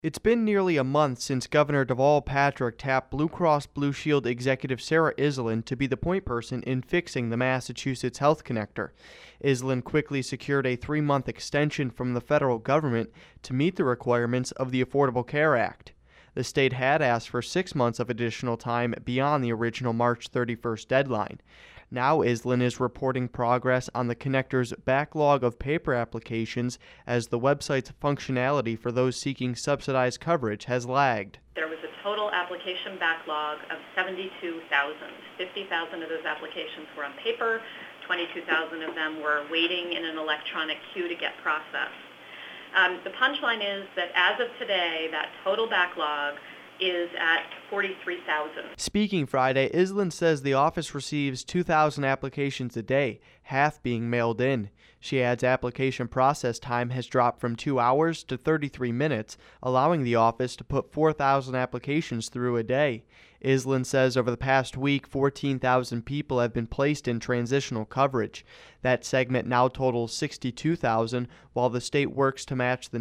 It's been nearly a month since Governor Deval Patrick tapped Blue Cross Blue Shield executive Sarah Iselin to be the point person in fixing the Massachusetts Health Connector. Iselin quickly secured a 3-month extension from the federal government to meet the requirements of the Affordable Care Act. The state had asked for 6 months of additional time beyond the original March 31st deadline. Now Iselin is reporting progress on the connector's backlog of paper applications as the website's functionality for those seeking subsidized coverage has lagged. There was a total application backlog of 72,000. 50,000 of those applications were on paper, 22,000 of them were waiting in an electronic queue to get processed. The punchline is that as of today, that total backlog is at 43,000. Speaking Friday, Iselin says the office receives 2,000 applications a day, half being mailed in. She adds application process time has dropped from 2 hours to 33 minutes, allowing the office to put 4,000 applications through a day. Iselin says over the past week, 14,000 people have been placed in transitional coverage. That segment now totals 62,000, while the state works to match the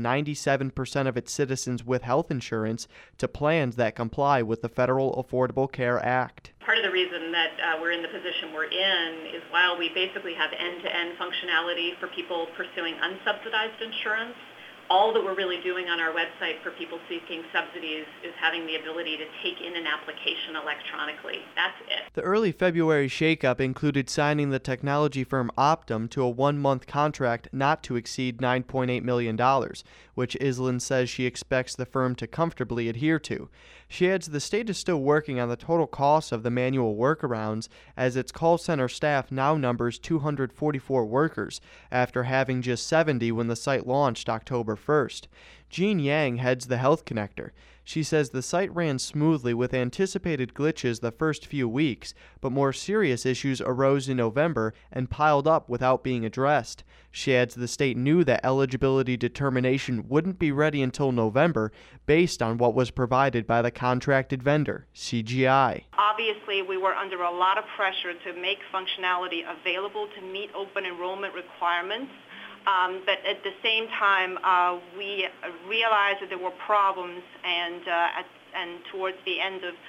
97% of its citizens with health insurance to plans that comply with the Federal Affordable Care Act. Part of the reason that we're in the position we're in is while we basically have end-to-end functionality for people pursuing unsubsidized insurance, all that we're really doing on our website for people seeking subsidies is having the ability to take in an application electronically. That's it. The early February shakeup included signing the technology firm Optum to a 1-month contract not to exceed $9.8 million, which Iselin says she expects the firm to comfortably adhere to. She adds the state is still working on the total cost of the manual workarounds, as its call center staff now numbers 244 workers, after having just 70 when the site launched October 1st. Jean Yang heads the Health Connector. She says the site ran smoothly with anticipated glitches the first few weeks, but more serious issues arose in November and piled up without being addressed. She adds the state knew that eligibility determination wouldn't be ready until November based on what was provided by the contracted vendor, CGI. Obviously, we were under a lot of pressure to make functionality available to meet open enrollment requirements. But at the same time, we realized that there were problems, and towards the end of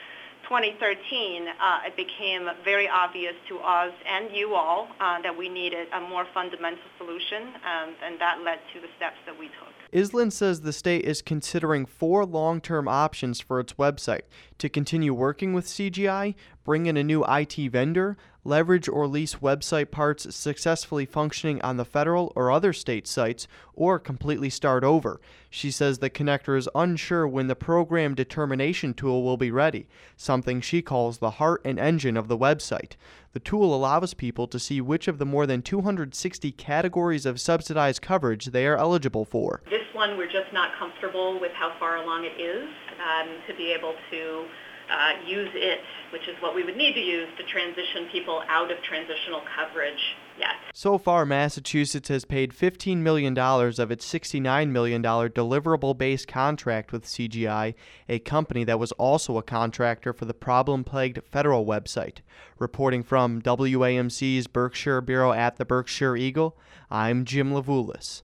2013, it became very obvious to us and you all that we needed a more fundamental solution, and that led to the steps that we took. Iselin says the state is considering 4 long-term options for its website: to continue working with CGI, bring in a new IT vendor, leverage or lease website parts successfully functioning on the federal or other state sites, or completely start over. She says the connector is unsure when the program determination tool will be ready, something she calls the heart and engine of the website. The tool allows people to see which of the more than 260 categories of subsidized coverage they are eligible for. This one, we're just not comfortable with how far along it is to be able to use it, which is what we would need to use to transition people out of transitional coverage yet. So far, Massachusetts has paid $15 million of its $69 million deliverable-based contract with CGI, a company that was also a contractor for the problem-plagued federal website. Reporting from WAMC's Berkshire Bureau at the Berkshire Eagle, I'm Jim Levulis.